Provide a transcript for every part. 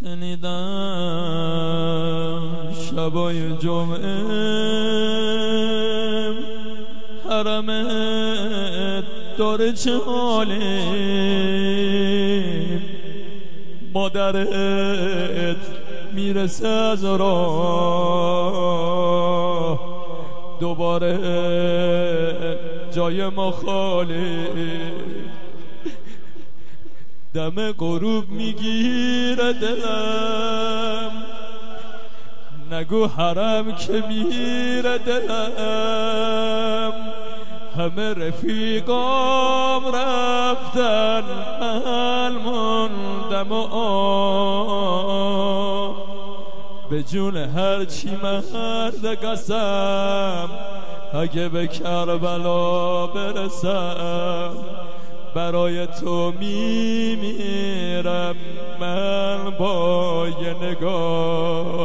شنیدم شبای جمعه حرمت داره چه حاله، مادرت میرسه از راه دوباره جای ما خاله، دم غروب میگیره دلم، نگو حرم که میره دلم، همه رفیقام رفتن من موندم و به جون هرچی مرد قسم اگه به کربلا برسم برای تو میمیرم من با یه نگاه.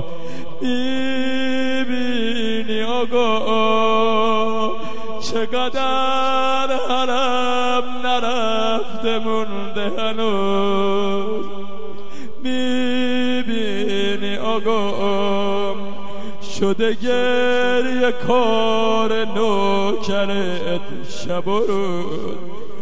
میبینی آقا چقدر حرم نرفته مونده هنوز، میبینی آقا شده گریه کار نوکرت شب و روز.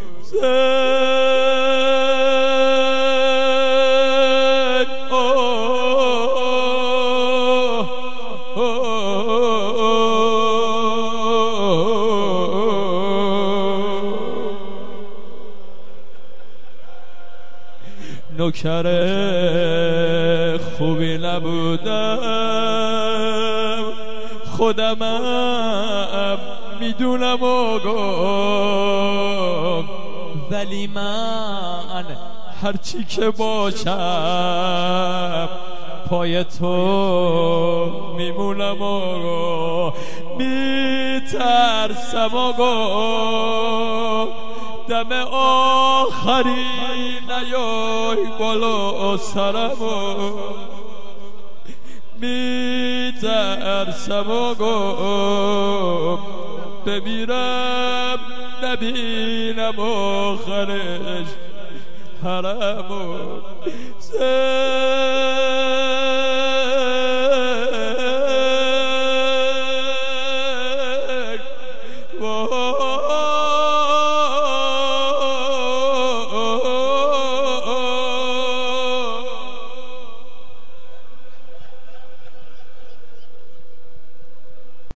نوکر خوبی نبودم خودمم میدونم آقا، ولی من هرچی که باشم پای تو میمونم آقا. میترسم آقا دم آخری نیای بالا سرمو، میترسم آقا بمیرم نبینم آخرش حرمو.